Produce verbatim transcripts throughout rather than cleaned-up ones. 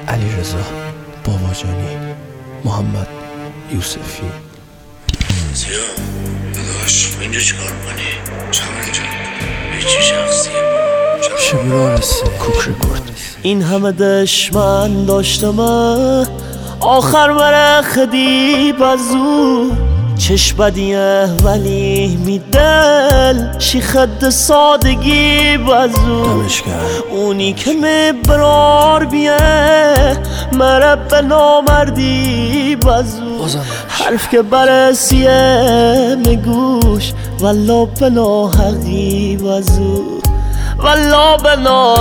علیرضا باباجانی، محمد یوسفی. زیا داداش اینجا چی کار میکنی؟ چرا اینجا؟ هیچی شخصیه شبرارسه کوک رکورد. این همه دشمن داشتم آخر مرخ دیب از او چش بدیه ولی می دل شی خد سادگی بازو اونی که می برار بیه مرب به نامردی بازو حرف که برسیه می گوش ولا به ناحقی بازو ولا به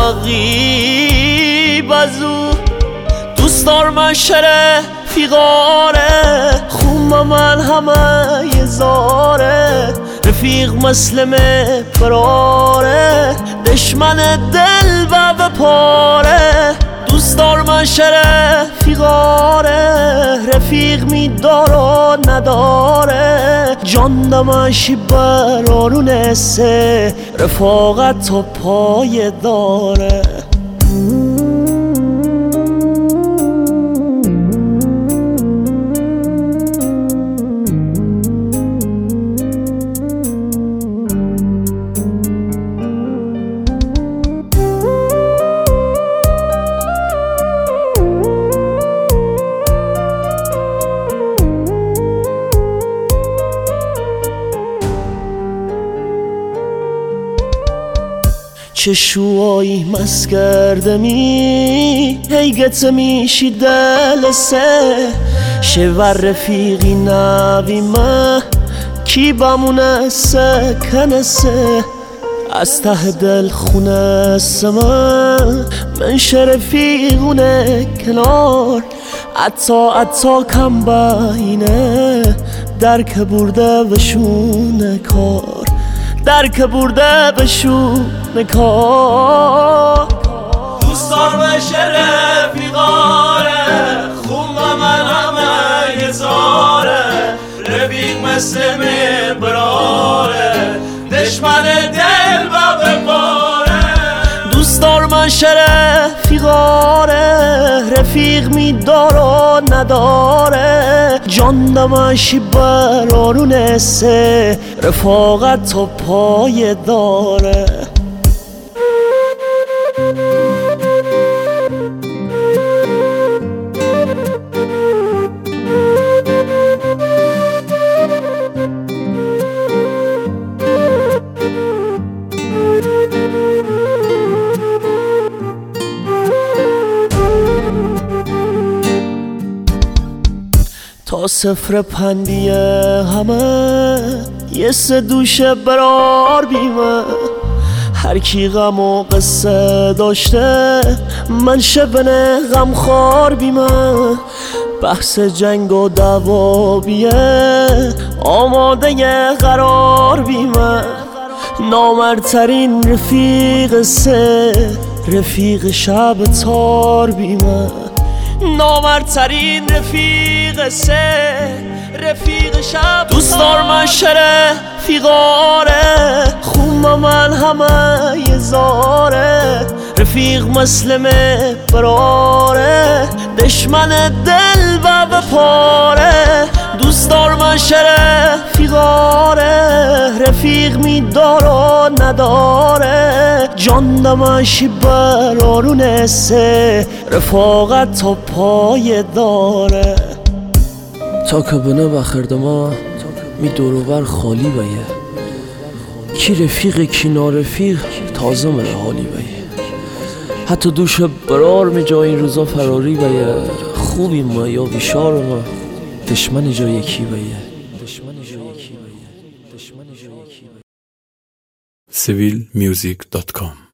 ناحقی بازو دوست دار من شره فیغاره خوم من همه یه زاره رفیق مسلم فراره دشمن دل و بپاره دوست دار من شره فیغاره رفیق میداره نداره جان دمشی برارونه سه رفاقت تا پای داره. چشوایی مس کردمی هیگت میشی دلسه شور رفیقی نبی ما کی بمونه سکنسه از ته دل خونه سمن من شرفیقونه کنار عطا عطا کم باینه درک برده بشونه کار درک برده بشونه کار دوست دار بشه رفیقاره خون من همه یه زاره رفیق مثل مبراره دشمن دل و بپاره دوست دار من رفیقاره رفیق میداره نداره جان دمشی برارونه سه رفاقت تا پای داره. تا صفر پندیه همه یه سه دوشه برار بیمه هر کی غم و قصه داشته من شبنه غم خار بیمه بحث جنگ و دعوا بیه آماده یه قرار بیمه نامردترین رفیق سه رفیق شب تار بیمه نامردترین رفیق سه رفیق شب دوست دار من شره فیغاره خون من همه یه زاره رفیق مسلم براره دشمن دل و بپاره دوست دار من شره فیغاره رفیق میداره نداره جان دمشی برارونه سه رفاقت تا پای داره. تا که بنه بخرده ما می دوروبر خالی بیه کی رفیق کی نارفیق تازه من حالی بیه حتی دوش برار می جای این روزا فراری بیه خوبی ما یا بیشار ما دشمن جا یکی بیه سیویل میوزیک دات کام